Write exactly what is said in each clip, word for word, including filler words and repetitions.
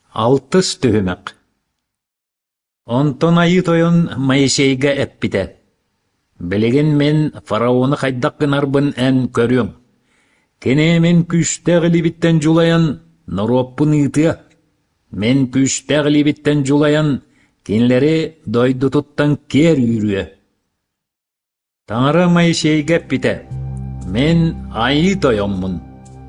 Алтыс түһүмәк. Онтон айы тойон Моисейге эппите. Билеген мен фараоны хайдақ гынарбын ән көрүм. Кене мен күштәғли биттен жулаян Нороппын ытыа. Мен күштәғли биттен жулаян кенлері дойду туттан кер үйрüе. Таңара Моисейге эппите. Мен айы тойонмун.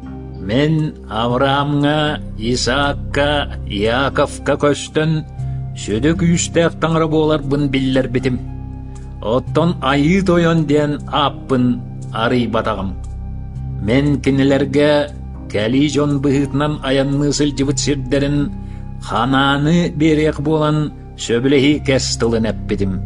Мен Авраамга, Исаакка, Яаковка көстөн сөді күштәқ таңра боларбын биллер битим. Оттон айы тойон ден аппын арый батағым. Мен кинелерге кәли жон быхытнан аянны сылжыбыт сирдерин хананы берек болан сөбілехи кәстылын әппедім.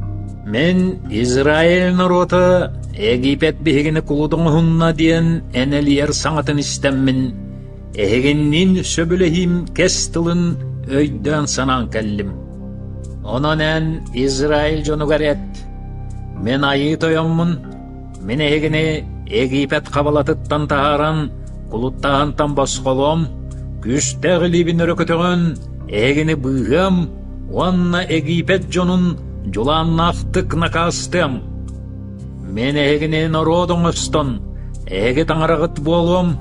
Мен Израиль народы Египет бігіні кулудың хунна диен әнелер саңатын істеммін. Егіннин сөбілехим кәстылын өйдөн санан кәллім. Онан ән Израиль жонугар әт. Мен айы тойонмун. Мен егіні Египет қабалатыттан тағаран кулуттағантан басқолом. Күштәғілібін өрөкөтігін егіні бұғым. Онна Египет жонун жуланнақтық накастым. Мен егіне народың ұстын, еге таңырағыт болуым,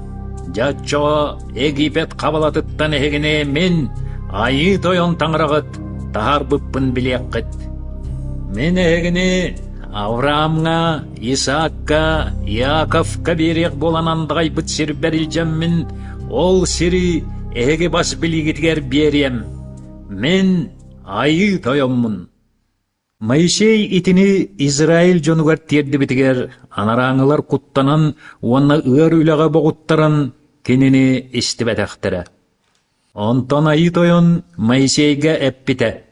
жатчо Египет қабалатыттан егіне мен айы тойон таңырағыт тағар бұппын білеққыт. Мен егіне Авраамға, Исаакка, Яаковка берек болан андығай бұт сір бәрілжеммін, ол сірі еге бас білігітгер берем. Мен айы тойонмун. Моисей итини Израиль жонугар терді бітігер, анараңылар құттанан, онна өр үліға боғыттаран, кенені істібет әқтірі. Онтон айы тойон Моисейге әппіте.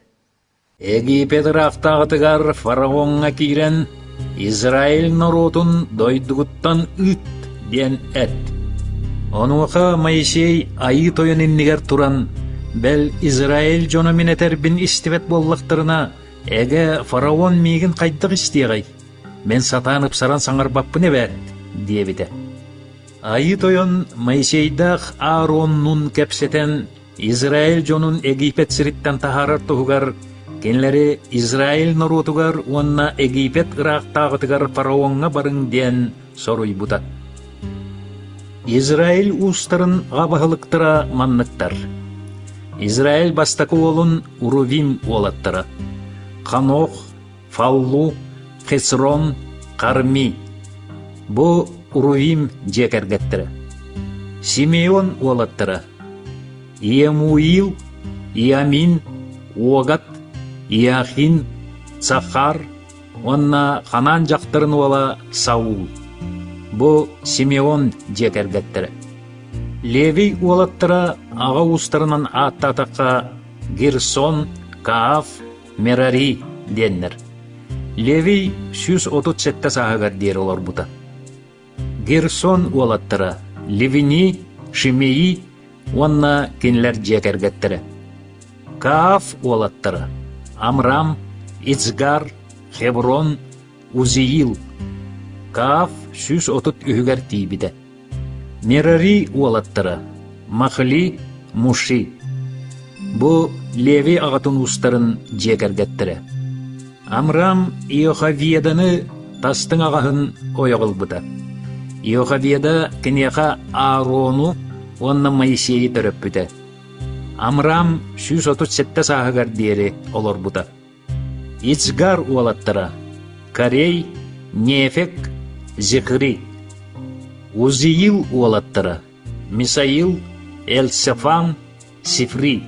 Египет рақтағытығар фараонға кейрен, Израиль народун дойдығыттан үт ден әт. Онуға Моисей айы тойон иннігер туран, бәл Израиль жону минетербін істібет боллақтырына, Эге фараон мейгін қайдық істеғай. Мен сатанып саран саңар баппын әбәт, дебіті. Айы тойон Моисейдақ Аароннун кәпсетен Израиль жонун Египет сириттен тахарар тұғығар, кенлері Израиль нарутығар, онна Египет ырақтағытығар фараонға барың ден соруй бұта. Израиль устарын ғабағылықтыра маннықтар. Израиль бастақы олын Урувим олаттыра. Ханох, Фаллу, Хесрон, Карми. Бу Урувим жекергеттірі. Симеон олаттыры. Иемуил, Иамин, Огат, Иахин, Цахар, онна Ханан жақтырын ола Саул. Бу Симеон жекергеттірі. Леви олаттыры аға устарынан аттатаққа Герсон, Кааф, Мерари деннер. Леви сүз отут сетте сағығар дер олар бұта. Герсон олаттыра, Левини, Шимеи, онна кенлер жекергеттірі. Кааф олаттыра, Амрам, Ицгар, Хеврон, Узиил. Кааф сүз отут үгер тейбіді. Мерари олаттыра, Махли, Муши. Бу Леви ағатын устарын жекергеттірі. Амрам Иохавиеданы тастың ағағын ойығыл бұта. Иохавиеда кенеға Аарону, онна Моисейі түріп бүті. Амрам сүз отут сетте сағығар дері олар бұта. Ицгар олаттыра, Карей, Нефек, Зихри. Узиил олаттыра, Мисаил, Элсефан, Сифри.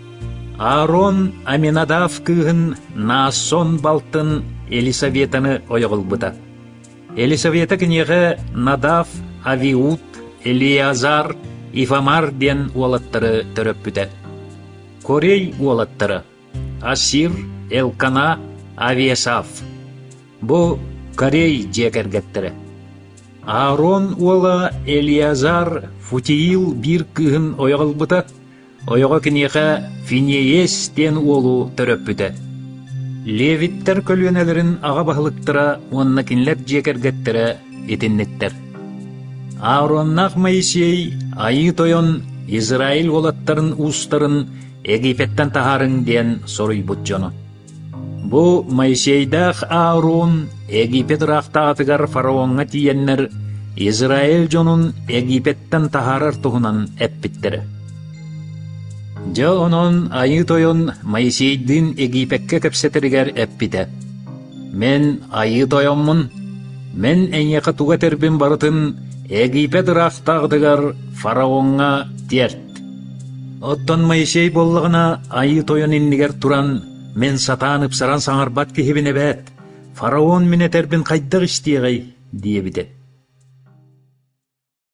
Аарон Аминадав кыгын Наасон балтын Елисаветаны ойығыл бұта. Елисавета кінеғі Надав, Авиуд, Элиазар, Ифамар ден олаттыры түріп бүті. Корей олаттыры Асир, Элкана, Авиасав. Бұ Корей жекергеттірі. Аарон ола Элиазар Футиил бір кыгын ойығыл бұта. Ойға кінеға Финеес ден олу түріп бүті. Левиттер көлгенелерін аға бағылықтыра, онна кінлеп жекергеттірі етіннеттер. Аароннақ Моисей айы тойон Израиль олаттарын устарын Египеттен тахарын диэн соруйбут жону. Бу Моисейдах Аарон Египет рахтаатыгар фараонга тиеннер Израиль жонун Египеттен тахарар туһунан эппиттере. Жа онон айы тойон Моисейдин Египетке кепсетеригер эппите. Мен айы тойонмун, мен эңеқа туга тербин барытын Египет рахтаатыгар фараонга тиерт. Оттон Моисей боллағына айы тойон иннигер туран, мен сатанып саран саңарбат кихибине бәт, фараон мине тербин қайдақ істиғай, дие бите.